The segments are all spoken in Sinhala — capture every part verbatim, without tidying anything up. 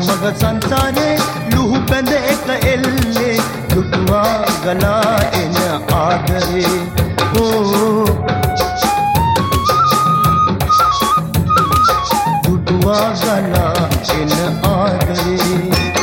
මග සංසාරේ ලුහු බැඳ එක එල්ලේ දුටුවා ගලා එන ආදරේ ඕ දුටුවා ගලා එන ආදරේ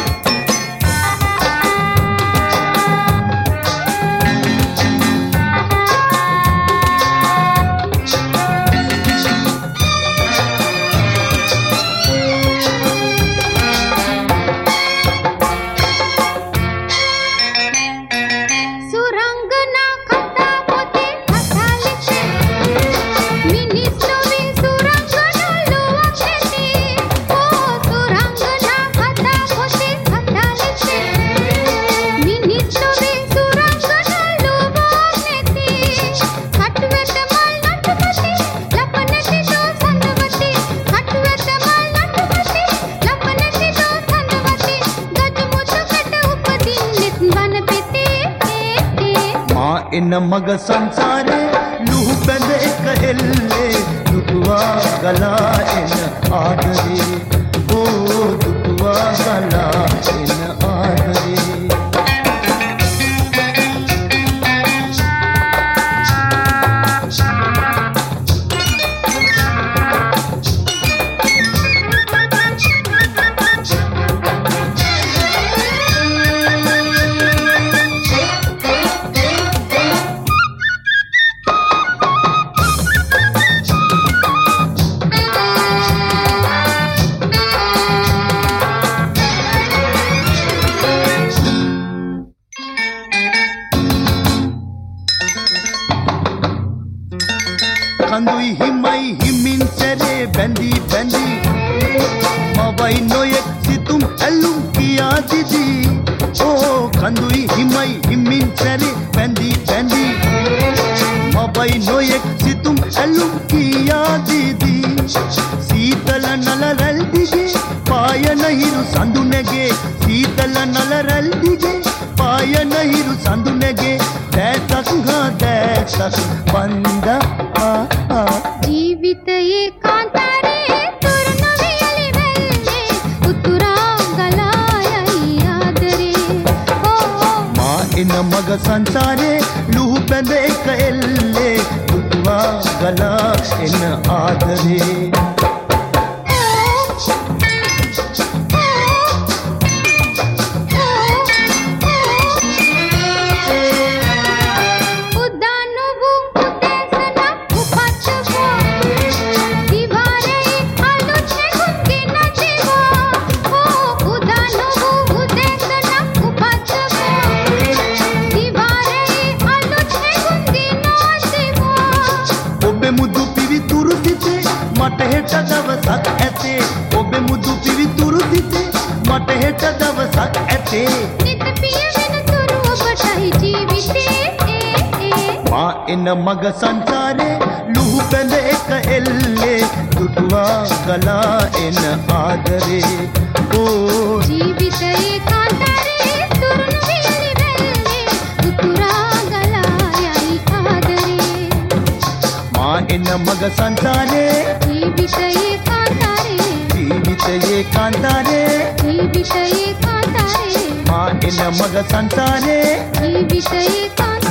එන මග සංසාරේ ලුහු බැඳ එක එල්ලේ දුටුවා ගලා එන ආදරේ ඕ දුටුවා ගලා එන ආදරේ කඳුයි හිමයි හිමින් සැරේ බැඳී බැඳී මවයි නොයෙක් සිතුම් ඇලුම් කියා දිදී ඕ කඳුයි හිමයි හිමින් සැරේ බැඳී බැඳී මවයි නොයෙක් සිතුම් ඇලුම් කියා දිදී සීතල නල රැල් දිගේ පායන හිරු සඳු නැගේ සීතල නල රැල් දිගේ පායන හිරු සඳු නැගේ දැසක් හා දැසක් වන්දා ජීවිතයේ කාන්තාරේ තුරුන වියලි වෙල්ලේ උතුරා ගලා යයි ආදරේ ඕ මා එන මග සංසාරේ ලුහු බැඳ එක එල්ලේ දුටුවා ගලා එන ආදරේ මට හෙට දවසක් ඇතේ ඔබේ මුදු පිවිතුරු දිතේ මට හෙට දවසක් ඇතේ නිත පිය වෙනතුරු ඔබටයි ජීවිතේ මා එන මග සංසාරේ ලුහු බැඳ එක එල්ලේ දුටුවා ගලා එන ආදරේ ඕ ජීවිතයේ කාන්තාරේ තුරුන වියලි වෙල්ලේ උතුරා ගලා යයි ආදරේ මා එන මග සංසාරේ ජීවිතයේ කාන්තාරේ ජීවිතයේ කාන්තාරේ ජීවිතයේ කාන්තාරේ මා එන මග සංසාරේ ජීවිතයේ කාන්තාරේ